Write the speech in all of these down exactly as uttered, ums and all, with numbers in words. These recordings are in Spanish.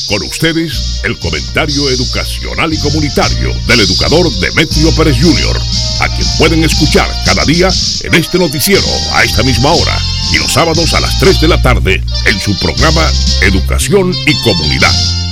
Con ustedes, el comentario educacional y comunitario del educador Demetrio Pérez junior, a quien pueden escuchar cada día en este noticiero a esta misma hora y los sábados a las tres de la tarde en su programa Educación y Comunidad.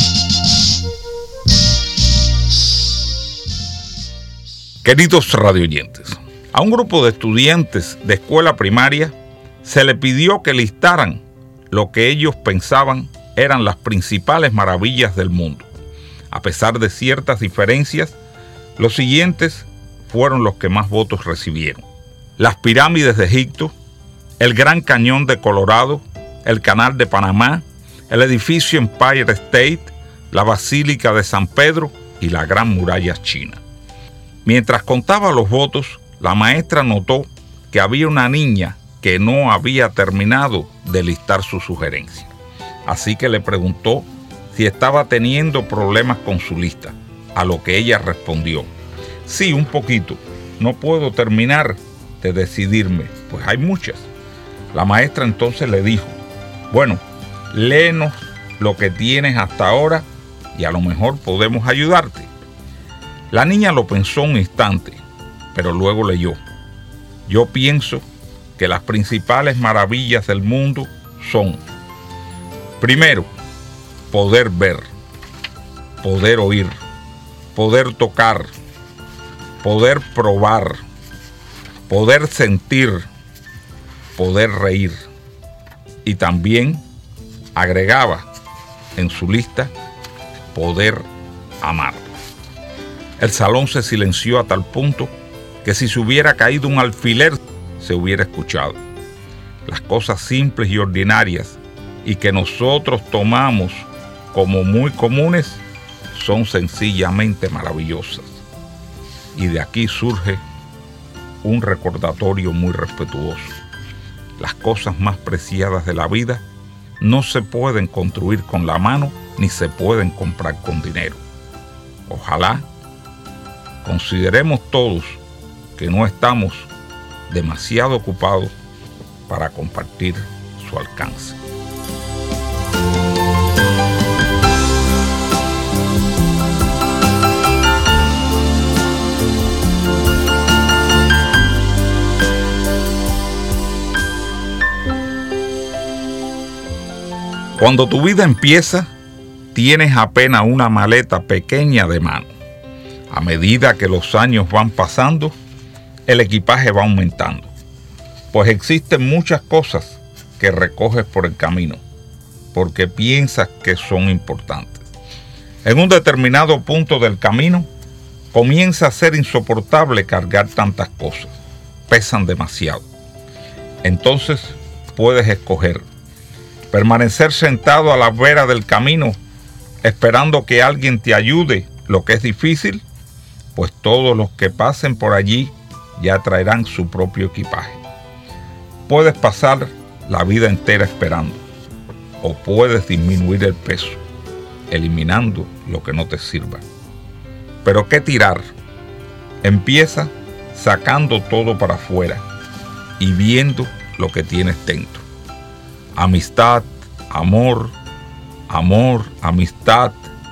Queridos radioyentes, a un grupo de estudiantes de escuela primaria se le pidió que listaran lo que ellos pensaban eran las principales maravillas del mundo. A pesar de ciertas diferencias, los siguientes fueron los que más votos recibieron: las pirámides de Egipto, el Gran Cañón de Colorado, el Canal de Panamá, el edificio Empire State, la Basílica de San Pedro y la Gran Muralla China. Mientras contaba los votos, la maestra notó que había una niña que no había terminado de listar su sugerencia. Así que le preguntó si estaba teniendo problemas con su lista, a lo que ella respondió: sí, un poquito, no puedo terminar de decidirme, pues hay muchas. La maestra entonces le dijo: bueno, léenos lo que tienes hasta ahora y a lo mejor podemos ayudarte. La niña lo pensó un instante, pero luego leyó: yo pienso que las principales maravillas del mundo son: primero, poder ver, poder oír, poder tocar, poder probar, poder sentir, poder reír. Y también agregaba en su lista: poder amar. El salón se silenció a tal punto que si se hubiera caído un alfiler se hubiera escuchado. Las cosas simples y ordinarias y que nosotros tomamos como muy comunes son sencillamente maravillosas. Y de aquí surge un recordatorio muy respetuoso. Las cosas más preciadas de la vida no se pueden construir con la mano ni se pueden comprar con dinero. Ojalá consideremos todos que no estamos demasiado ocupados para compartir su alcance. Cuando tu vida empieza, tienes apenas una maleta pequeña de mano. A medida que los años van pasando, el equipaje va aumentando, pues existen muchas cosas que recoges por el camino, porque piensas que son importantes. En un determinado punto del camino, comienza a ser insoportable cargar tantas cosas, pesan demasiado. Entonces puedes escoger: permanecer sentado a la vera del camino, esperando que alguien te ayude, lo que es difícil, pues todos los que pasen por allí ya traerán su propio equipaje. Puedes pasar la vida entera esperando, o puedes disminuir el peso, eliminando lo que no te sirva. Pero ¿qué tirar? Empieza sacando todo para afuera y viendo lo que tienes dentro. Amistad, amor, amor, amistad,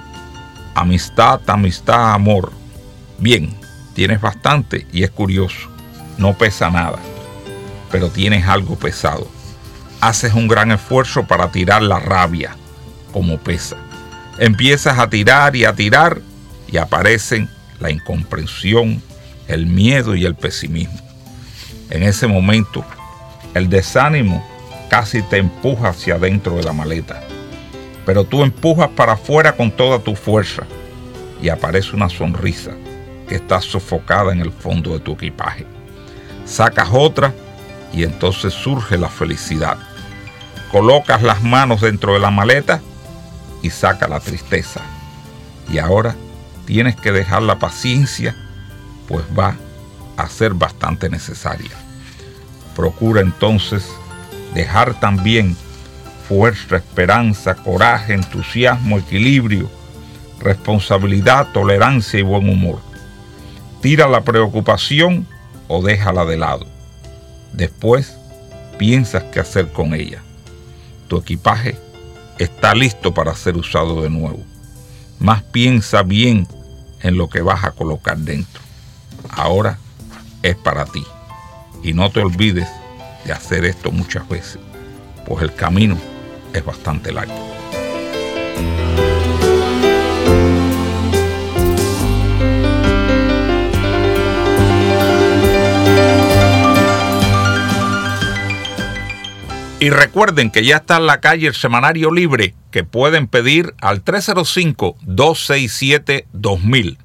amistad, amistad, amor. Bien, tienes bastante y es curioso, no pesa nada, pero tienes algo pesado. Haces un gran esfuerzo para tirar la rabia, como pesa. Empiezas a tirar y a tirar y aparecen la incomprensión, el miedo y el pesimismo. En ese momento, el desánimo casi te empuja hacia adentro de la maleta, pero tú empujas para afuera con toda tu fuerza y aparece una sonrisa que está sofocada en el fondo de tu equipaje. Sacas otra y entonces surge la felicidad. Colocas las manos dentro de la maleta y saca la tristeza. Y ahora tienes que dejar la paciencia, pues va a ser bastante necesaria. Procura entonces dejar también fuerza, esperanza, coraje, entusiasmo, equilibrio, responsabilidad, tolerancia y buen humor. Tira la preocupación o déjala de lado. Después piensas qué hacer con ella. Tu equipaje está listo para ser usado de nuevo. Más piensa bien en lo que vas a colocar dentro. Ahora es para ti. Y no te olvides de hacer esto muchas veces, pues el camino es bastante largo. Y recuerden que ya está en la calle el semanario libre que pueden pedir al tres cero cinco, dos seis siete, dos mil.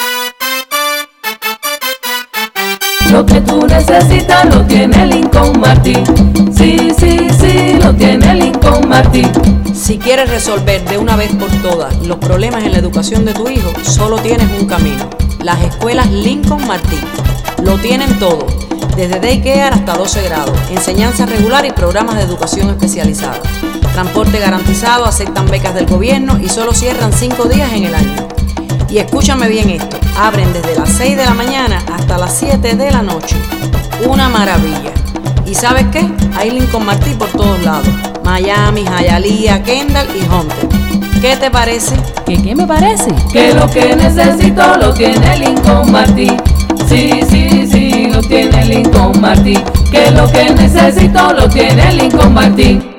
Lo que tú necesitas lo tiene Lincoln Martin. Sí, sí, sí, lo tiene Lincoln Martin. Si quieres resolver de una vez por todas los problemas en la educación de tu hijo, solo tienes un camino: las escuelas Lincoln Martin. Lo tienen todo, desde daycare hasta doce grados, enseñanza regular y programas de educación especializada. Transporte garantizado, aceptan becas del gobierno y solo cierran cinco días en el año. Y escúchame bien esto, abren desde las seis de la mañana hasta las siete de la noche. Una maravilla. ¿Y sabes qué? Hay Lincoln Martin por todos lados: Miami, Hialeah, Kendall y Hunter. ¿Qué te parece? ¿Qué qué me parece? Que lo que necesito lo tiene Lincoln Martin. Sí, sí, sí, lo tiene Lincoln Martin. Que lo que necesito lo tiene Lincoln Martin.